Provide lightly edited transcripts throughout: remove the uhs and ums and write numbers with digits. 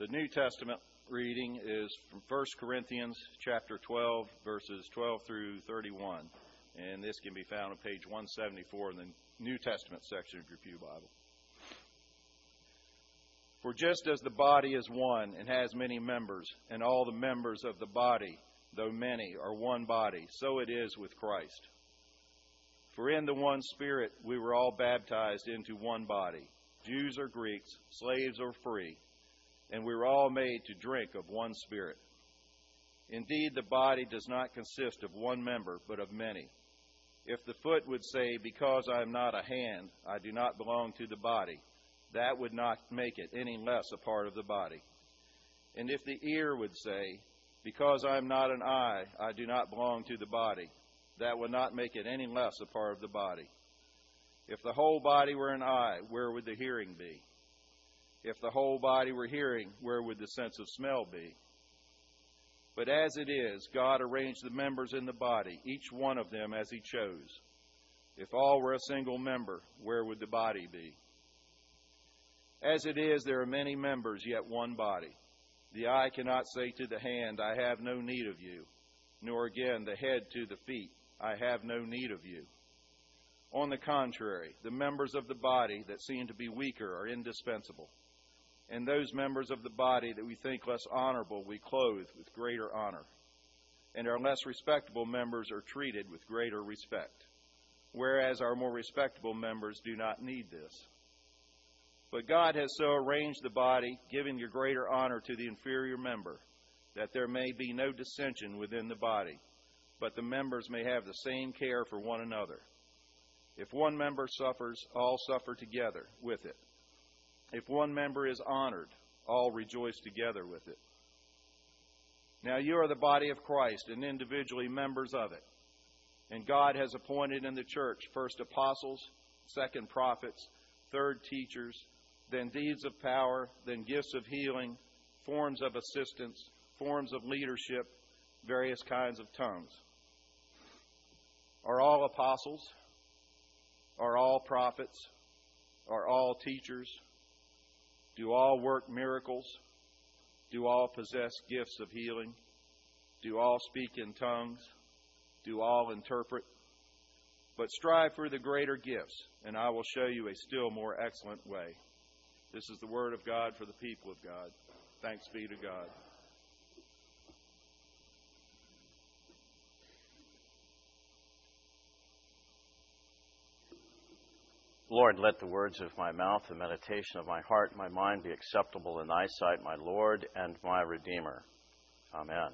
The New Testament reading is from 1 Corinthians chapter 12, verses 12 through 31. And this can be found on page 174 in the New Testament section of your Pew Bible. For just as the body is one and has many members, and all the members of the body, though many, are one body, so it is with Christ. For in the one Spirit we were all baptized into one body, Jews or Greeks, slaves or free, and we were all made to drink of one Spirit. Indeed, the body does not consist of one member, but of many. If the foot would say, because I am not a hand, I do not belong to the body, that would not make it any less a part of the body. And if the ear would say, because I am not an eye, I do not belong to the body, that would not make it any less a part of the body. If the whole body were an eye, where would the hearing be? If the whole body were hearing, where would the sense of smell be? But as it is, God arranged the members in the body, each one of them as He chose. If all were a single member, where would the body be? As it is, there are many members, yet one body. The eye cannot say to the hand, I have no need of you, nor again the head to the feet, I have no need of you. On the contrary, the members of the body that seem to be weaker are indispensable. And those members of the body that we think less honorable we clothe with greater honor. And our less respectable members are treated with greater respect, whereas our more respectable members do not need this. But God has so arranged the body, giving the greater honor to the inferior member, that there may be no dissension within the body, but the members may have the same care for one another. If one member suffers, all suffer together with it. If one member is honored, all rejoice together with it. Now you are the body of Christ and individually members of it. And God has appointed in the church first apostles, second prophets, third teachers, then deeds of power, then gifts of healing, forms of assistance, forms of leadership, various kinds of tongues. Are all apostles? Are all prophets? Are all teachers? Do all work miracles? Do all possess gifts of healing? Do all speak in tongues? Do all interpret? But strive for the greater gifts, and I will show you a still more excellent way. This is the word of God for the people of God. Thanks be to God. Lord, let the words of my mouth, the meditation of my heart, and my mind be acceptable in Thy sight, my Lord and my Redeemer. Amen.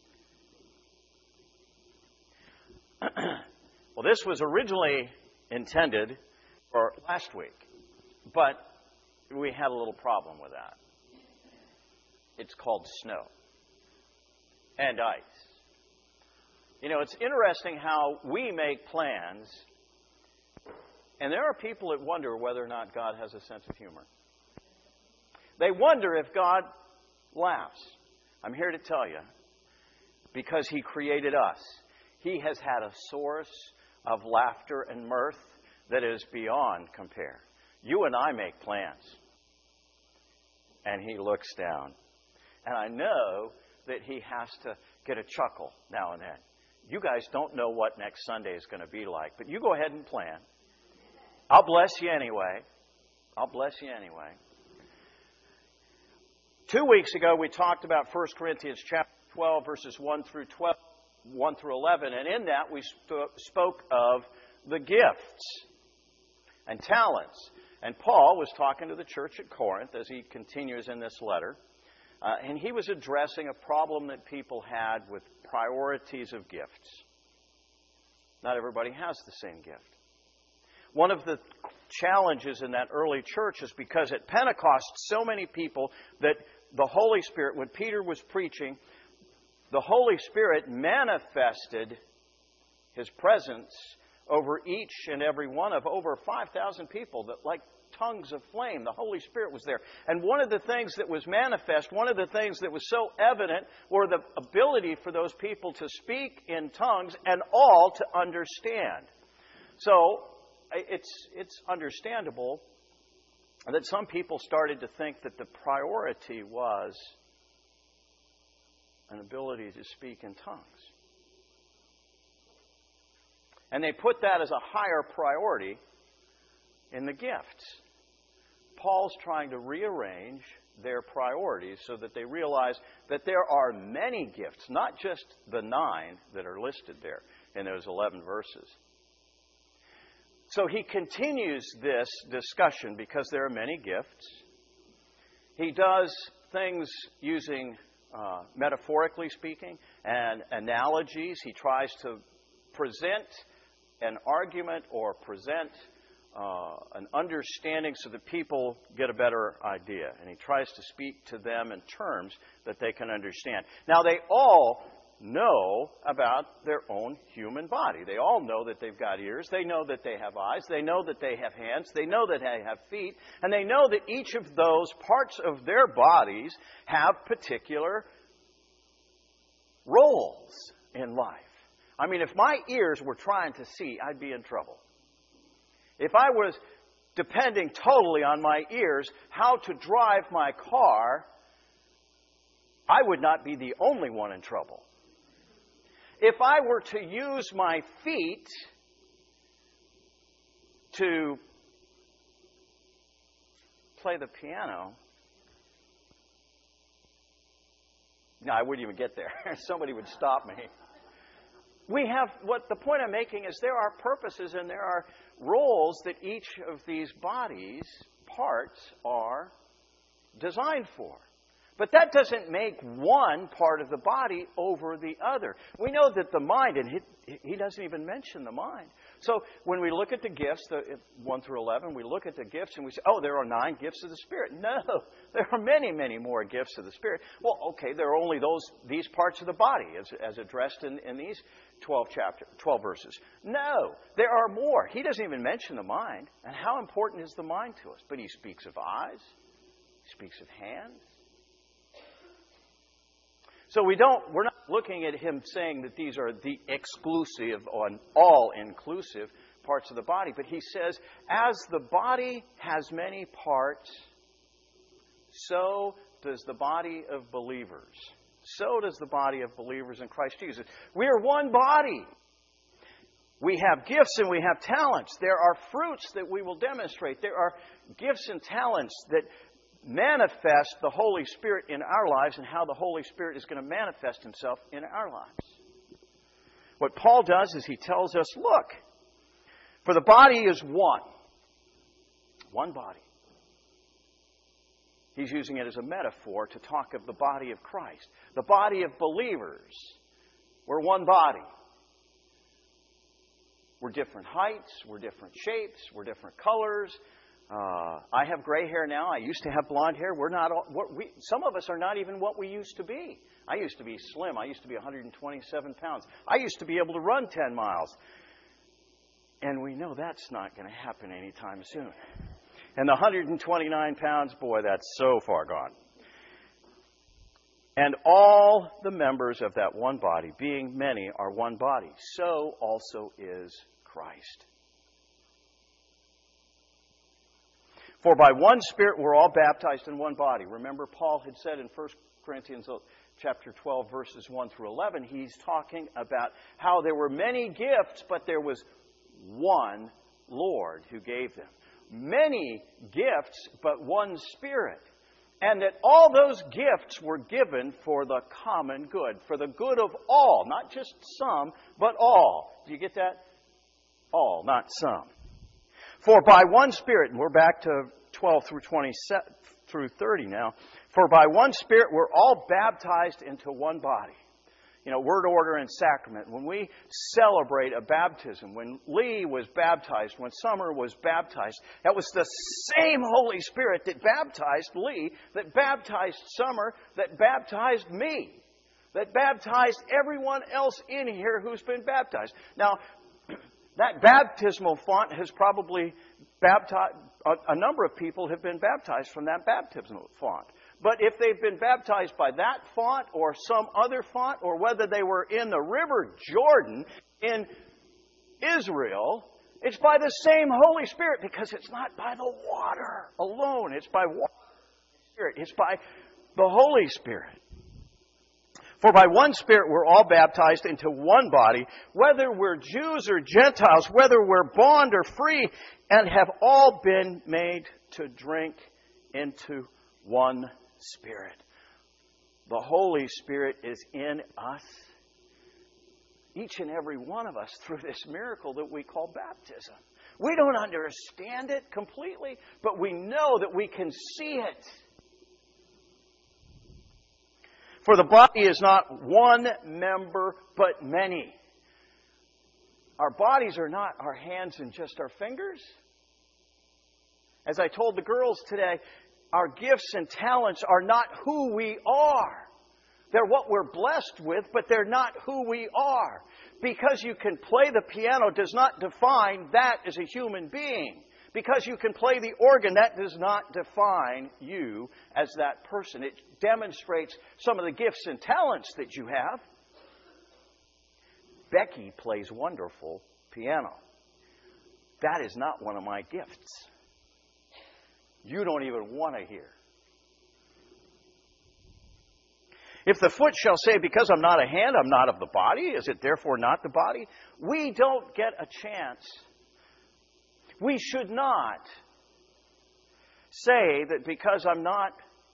Well, this was originally intended for last week, but we had a little problem with that. It's called snow and ice. You know, it's interesting how we make plans, and there are people that wonder whether or not God has a sense of humor. They wonder if God laughs. I'm here to tell you, because He created us, He has had a source of laughter and mirth that is beyond compare. You and I make plans, and He looks down. And I know that He has to get a chuckle now and then. You guys don't know what next Sunday is going to be like, but you go ahead and plan. I'll bless you anyway. I'll bless you anyway. 2 weeks ago, we talked about 1 Corinthians chapter 12, verses 1 through 11. And in that, we spoke of the gifts and talents. And Paul was talking to the church at Corinth as he continues in this letter. And he was addressing a problem that people had with priorities of gifts. Not everybody has the same gift. One of the challenges in that early church is because at Pentecost, so many people that the Holy Spirit, when Peter was preaching, the Holy Spirit manifested His presence over each and every one of over 5,000 people, that like tongues of flame, the Holy Spirit was there. And one of the things that was manifest, one of the things that was so evident, were the ability for those people to speak in tongues and all to understand. So it's understandable that some people started to think that the priority was an ability to speak in tongues. And they put that as a higher priority in the gifts. Paul's trying to rearrange their priorities so that they realize that there are many gifts, not just the 9 that are listed there in those 11 verses. So he continues this discussion because there are many gifts. He does things using, metaphorically speaking, and analogies. He tries to present an argument or present an understanding so that people get a better idea. And he tries to speak to them in terms that they can understand. Now, they all know about their own human body. They all know that they've got ears. They know that they have eyes. They know that they have hands. They know that they have feet. And they know that each of those parts of their bodies have particular roles in life. I mean, if my ears were trying to see, I'd be in trouble. If I was depending totally on my ears how to drive my car, I would not be the only one in trouble. If I were to use my feet to play the piano, no, I wouldn't even get there. Somebody would stop me. The point I'm making is there are purposes and there are roles that each of these bodies, parts, are designed for. But that doesn't make one part of the body over the other. We know that the mind, and he doesn't even mention the mind. So when we look at the gifts, 1 through 11, we look at the gifts and we say, oh, there are 9 gifts of the Spirit. No, there are many, many more gifts of the Spirit. Well, okay, there are only these parts of the body as addressed in these 12 verses. No, there are more. He doesn't even mention the mind. And how important is the mind to us? But he speaks of eyes. He speaks of hands. So we're not looking at him saying that these are the exclusive or all-inclusive parts of the body. But he says, as the body has many parts, so does the body of believers. So does the body of believers in Christ Jesus. We are one body. We have gifts and we have talents. There are fruits that we will demonstrate. There are gifts and talents that manifest the Holy Spirit in our lives and how the Holy Spirit is going to manifest himself in our lives. What Paul does is he tells us, look, for the body is one. One body. He's using it as a metaphor to talk of the body of Christ. The body of believers. We're one body. We're different heights. We're different shapes. We're different colors. I have gray hair now. I used to have blonde hair. Some of us are not even what we used to be. I used to be slim. I used to be 127 pounds. I used to be able to run 10 miles. And we know that's not going to happen anytime soon. And the 129 pounds, boy, that's so far gone. And all the members of that one body, being many, are one body. So also is Christ. For by one Spirit we're all baptized in one body. Remember, Paul had said in 1 Corinthians chapter 12, verses 1 through 11, he's talking about how there were many gifts, but there was one Lord who gave them. Many gifts, but one Spirit. And that all those gifts were given for the common good, for the good of all, not just some, but all. Do you get that? All, not some. For by one Spirit, and we're back to 12 through 30 now. For by one Spirit we're all baptized into one body. You know, word, order, and sacrament. When we celebrate a baptism, when Lee was baptized, when Summer was baptized, that was the same Holy Spirit that baptized Lee, that baptized Summer, that baptized me, that baptized everyone else in here who's been baptized. Now, that baptismal font has probably baptized, a number of people have been baptized from that baptismal font. But if they've been baptized by that font or some other font, or whether they were in the River Jordan in Israel, It's by the same Holy Spirit, because it's not by the water alone. It's by water and Spirit. It's by the Holy Spirit. For by one Spirit we're all baptized into one body, whether we're Jews or Gentiles, whether we're bond or free, and have all been made to drink into one Spirit. The Holy Spirit is in us, each and every one of us, through this miracle that we call baptism. We don't understand it completely, but we know that we can see it. For the body is not one member, but many. Our bodies are not our hands and just our fingers. As I told the girls today, our gifts and talents are not who we are. They're what we're blessed with, but they're not who we are. Because you can play the piano does not define that as a human being. Because you can play the organ, that does not define you as that person. It demonstrates some of the gifts and talents that you have. Becky plays wonderful piano. That is not one of my gifts. You don't even want to hear. If the foot shall say, because I'm not a hand, I'm not of the body, is it therefore not the body? We don't get a chance. We should not say that because I'm not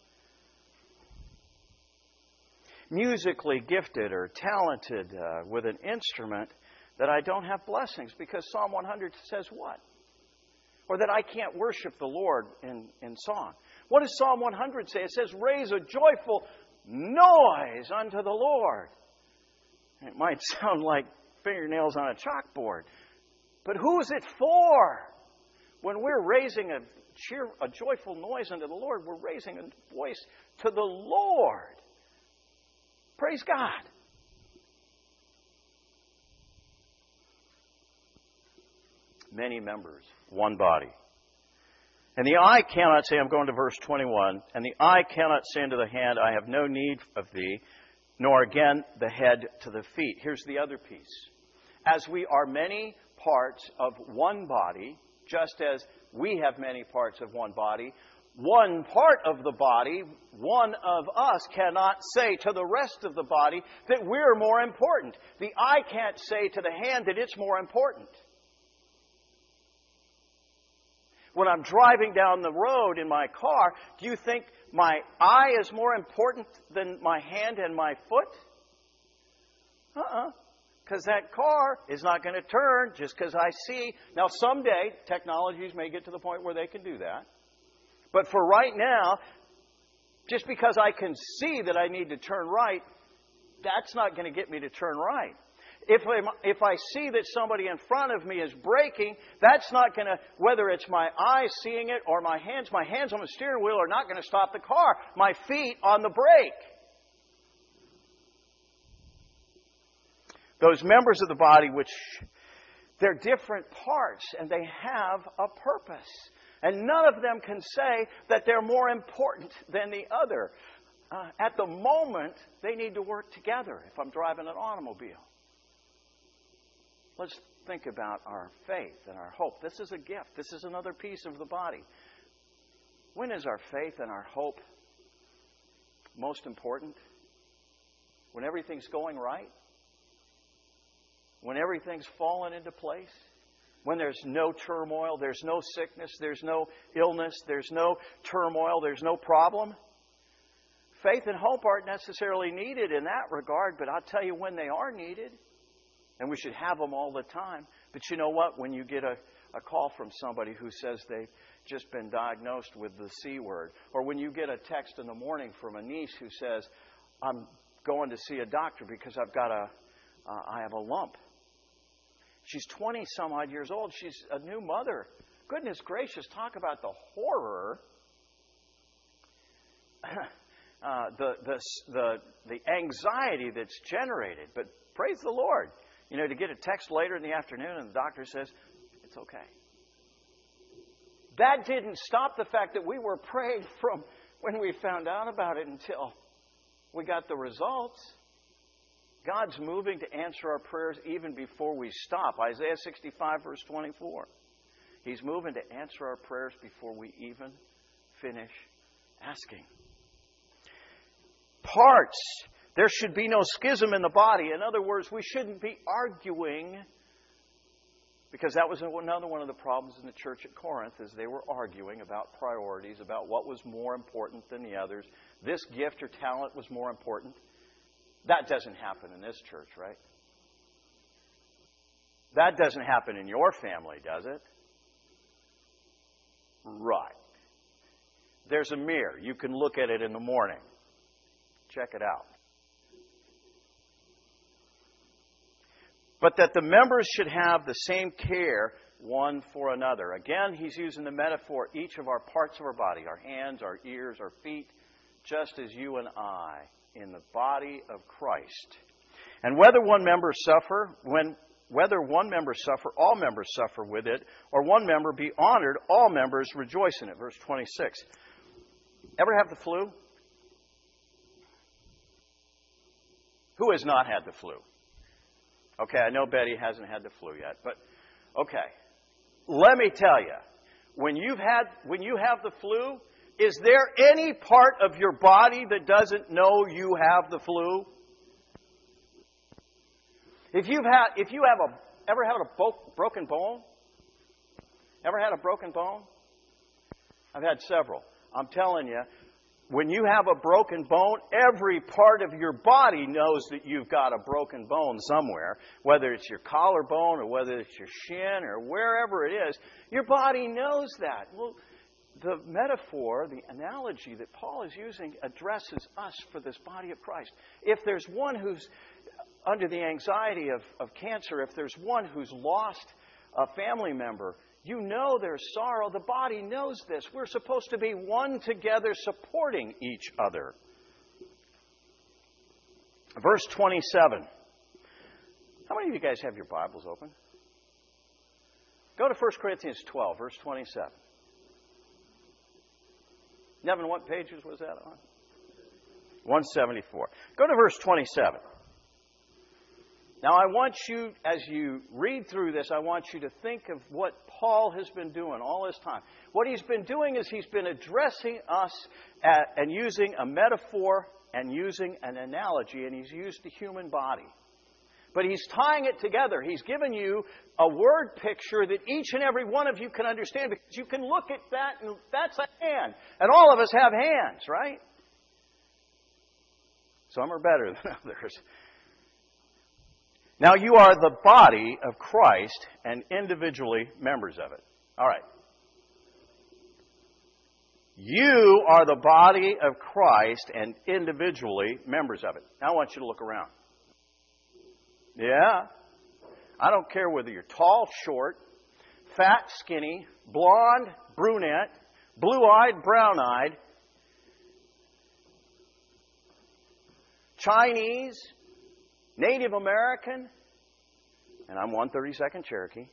musically gifted or talented with an instrument, that I don't have blessings. Because Psalm 100 says what? Or that I can't worship the Lord in song. What does Psalm 100 say? It says, raise a joyful noise unto the Lord. It might sound like fingernails on a chalkboard. But who is it for? When we're raising a joyful noise unto the Lord, we're raising a voice to the Lord. Praise God. Many members, one body. And the eye cannot say, I'm going to verse 21, and the eye cannot say unto the hand, I have no need of thee, nor again the head to the feet. Here's the other piece. As we are many parts of one body, just as we have many parts of one body, one part of the body, one of us, cannot say to the rest of the body that we're more important. The eye can't say to the hand that it's more important. When I'm driving down the road in my car, do you think my eye is more important than my hand and my foot? Because that car is not going to turn just because I see. Now, someday, technologies may get to the point where they can do that. But for right now, just because I can see that I need to turn right, that's not going to get me to turn right. If I see that somebody in front of me is braking, that's not going to, whether it's my eyes seeing it or my hands on the steering wheel are not going to stop the car. My feet on the brake. Those members of the body, which they're different parts and they have a purpose. And none of them can say that they're more important than the other. At the moment, they need to work together if I'm driving an automobile. Let's think about our faith and our hope. This is a gift. This is another piece of the body. When is our faith and our hope most important? When everything's going right? When everything's fallen into place? When there's no turmoil, there's no sickness, there's no illness, there's no turmoil, there's no problem? Faith and hope aren't necessarily needed in that regard, but I'll tell you when they are needed. And we should have them all the time. But you know what? When you get a call from somebody who says they've just been diagnosed with the C word, or when you get a text in the morning from a niece who says, I'm going to see a doctor because I have a lump. She's 20 some odd years old. She's a new mother. Goodness gracious, talk about the horror. The anxiety that's generated. But praise the Lord. You know, to get a text later in the afternoon and the doctor says, it's okay. That didn't stop the fact that we were praying from when we found out about it until we got the results. God's moving to answer our prayers even before we stop. Isaiah 65, verse 24. He's moving to answer our prayers before we even finish asking. Parts. There should be no schism in the body. In other words, we shouldn't be arguing, because that was another one of the problems in the church at Corinth, is they were arguing about priorities, about what was more important than the others. This gift or talent was more important. That doesn't happen in this church, right? That doesn't happen in your family, does it? Right. There's a mirror. You can look at it in the morning. Check it out. But that the members should have the same care one for another. Again, he's using the metaphor, each of our parts of our body, our hands, our ears, our feet, just as you and I in the body of Christ. And whether one member suffer, all members suffer with it, or one member be honored, all members rejoice in it. Verse 26. Ever have the flu? Who has not had the flu? Okay, I know Betty hasn't had the flu yet, but okay. Let me tell you, when you have the flu, is there any part of your body that doesn't know you have the flu? Ever had a broken bone? Ever had a broken bone? I've had several. I'm telling you, when you have a broken bone, every part of your body knows that you've got a broken bone somewhere. Whether it's your collarbone or whether it's your shin or wherever it is, your body knows that. Well, the metaphor, the analogy that Paul is using addresses us for this body of Christ. If there's one who's under the anxiety of cancer, if there's one who's lost a family member, you know there's sorrow. The body knows this. We're supposed to be one together, supporting each other. Verse 27. How many of you guys have your Bibles open? Go to 1 Corinthians 12, verse 27. Nevin, what pages was that on? 174. Go to verse 27. Now, I want you, as you read through this, I want you to think of what Paul has been doing all this time. What he's been doing is he's been addressing us and using a metaphor and using an analogy, and he's used the human body. But he's tying it together. He's given you a word picture that each and every one of you can understand, because you can look at that and that's a hand. And all of us have hands, right? Some are better than others. Now you are the body of Christ and individually members of it. All right. You are the body of Christ and individually members of it. Now I want you to look around. Yeah. I don't care whether you're tall, short, fat, skinny, blonde, brunette, blue-eyed, brown-eyed, Chinese, Native American, and I'm 132nd Cherokee.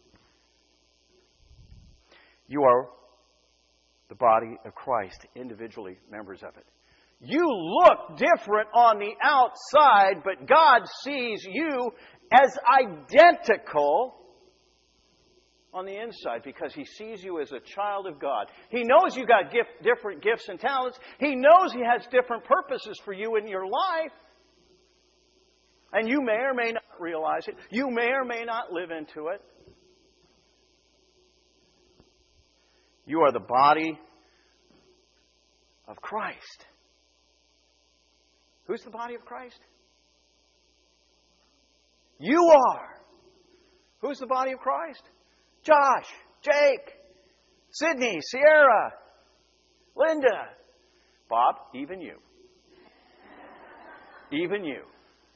You are the body of Christ, individually members of it. You look different on the outside, but God sees you as identical on the inside, because He sees you as a child of God. He knows you got different gifts and talents. He knows He has different purposes for you in your life. And you may or may not realize it. You may or may not live into it. You are the body of Christ. Who's the body of Christ? You are. Who's the body of Christ? Josh, Jake, Sydney, Sierra, Linda, Bob, even you. Even you.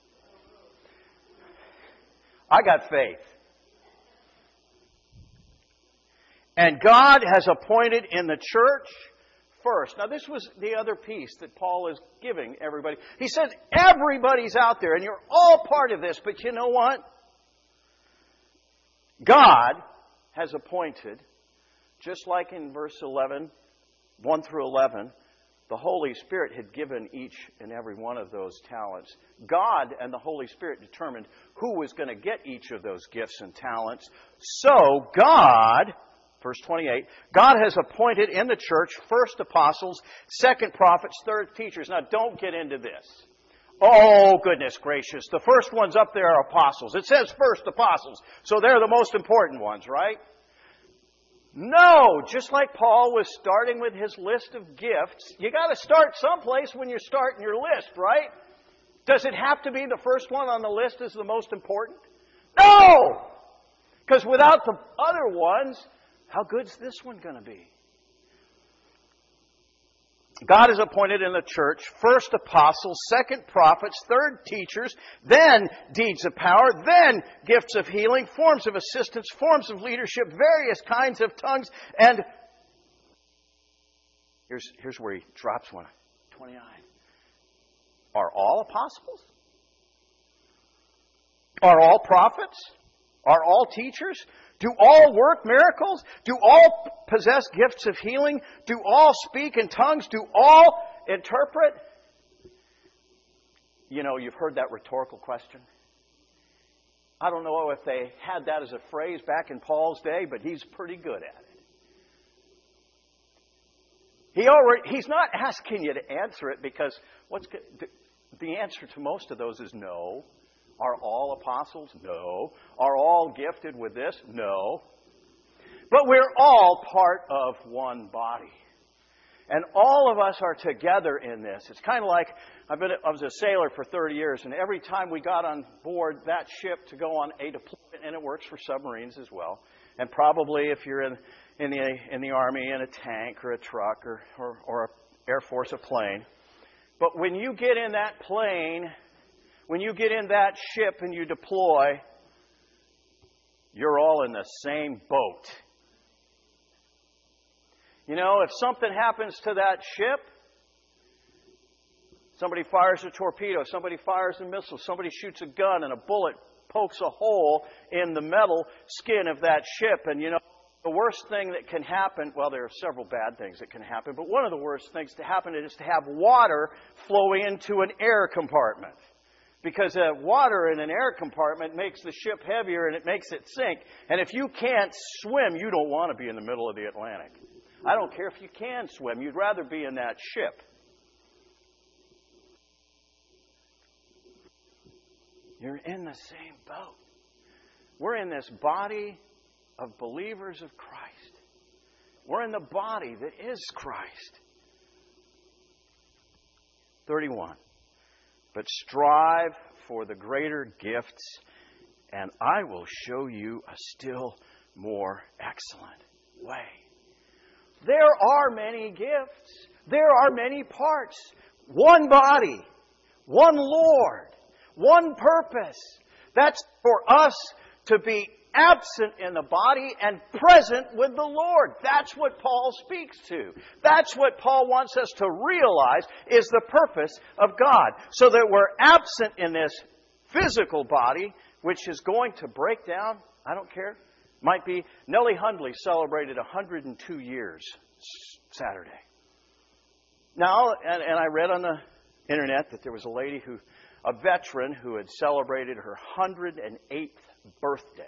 I got faith. And God has appointed in the church first. Now, this was the other piece that Paul is giving everybody. He says everybody's out there, and you're all part of this. But you know what? God has appointed, just like in verse 11, 1 through 11, The Holy Spirit had given each and every one of those talents. God and the Holy Spirit determined who was going to get each of those gifts and talents. So God, verse 28, God has appointed in the church first apostles, second prophets, third teachers. Now don't get into this. Oh, goodness gracious. The first ones up there are apostles. It says first apostles. So they're the most important ones, right? No, just like Paul was starting with his list of gifts, you got to start someplace when you're starting your list, right? Does it have to be the first one on the list is the most important? No! Because without the other ones, how good's this one going to be? God has appointed in the church first apostles, second prophets, third teachers, then deeds of power, then gifts of healing, forms of assistance, forms of leadership, various kinds of tongues, and here's where he drops one. 29. Are all apostles? Are all prophets? Are all teachers? Do all work miracles? Do all possess gifts of healing? Do all speak in tongues? Do all interpret? You know, you've heard that rhetorical question. I don't know if they had that as a phrase back in Paul's day, but he's pretty good at it. He's not asking you to answer it because the answer to most of those is no. Are all apostles? No. Are all gifted with this? No. But we're all part of one body. And all of us are together in this. It's kind of like, I was a sailor for 30 years, and every time we got on board that ship to go on a deployment, and it works for submarines as well, and probably if you're in the Army, in a tank or a truck or a Air Force, a plane. But when you get in that plane, when you get in that ship and you deploy, you're all in the same boat. You know, if something happens to that ship, somebody fires a torpedo, somebody fires a missile, somebody shoots a gun and a bullet pokes a hole in the metal skin of that ship. And you know, the worst thing that can happen, well, there are several bad things that can happen, but one of the worst things to happen is to have water flowing into an air compartment. Because water in an air compartment makes the ship heavier and it makes it sink. And if you can't swim, you don't want to be in the middle of the Atlantic. I don't care if you can swim. You'd rather be in that ship. You're in the same boat. We're in this body of believers of Christ. We're in the body that is Christ. 31. But strive for the greater gifts, and I will show you a still more excellent way. There are many gifts. There are many parts. One body, one Lord, one purpose. That's for us to be absent in the body and present with the Lord. That's what Paul speaks to. That's what Paul wants us to realize is the purpose of God. So that we're absent in this physical body, which is going to break down. I don't care. Might be. Nellie Hundley celebrated 102 years Saturday. Now, and I read on the internet that there was a veteran who had celebrated her 108th birthday.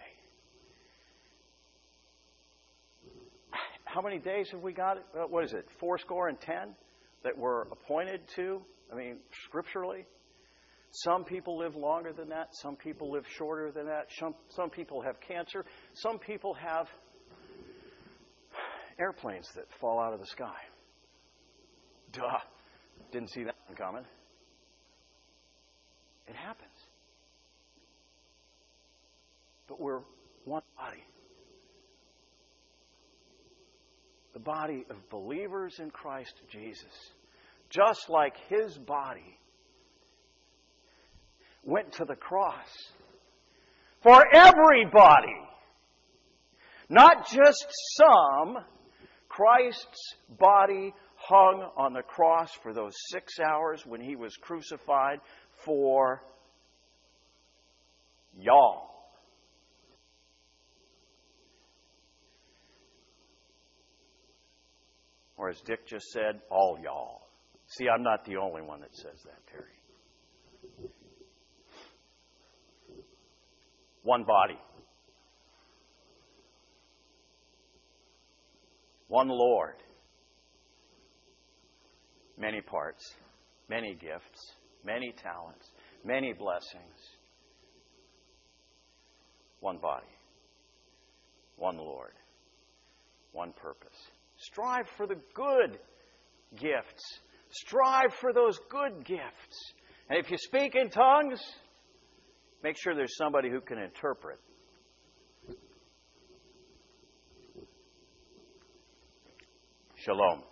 How many days have we got? What is it? 80 that we're appointed to? I mean, scripturally. Some people live longer than that. Some people live shorter than that. Some people have cancer. Some people have airplanes that fall out of the sky. Duh. Didn't see that one coming. It happens. But we're one body. The body of believers in Christ Jesus. Just like His body went to the cross for everybody. Not just some. Christ's body hung on the cross for those 6 hours when He was crucified for y'all. Or as Dick just said, all y'all. See, I'm not the only one that says that, Terry. One body. One Lord. Many parts, many gifts, many talents, many blessings. One body. One Lord. One purpose. Strive for the good gifts. Strive for those good gifts. And if you speak in tongues, make sure there's somebody who can interpret. Shalom.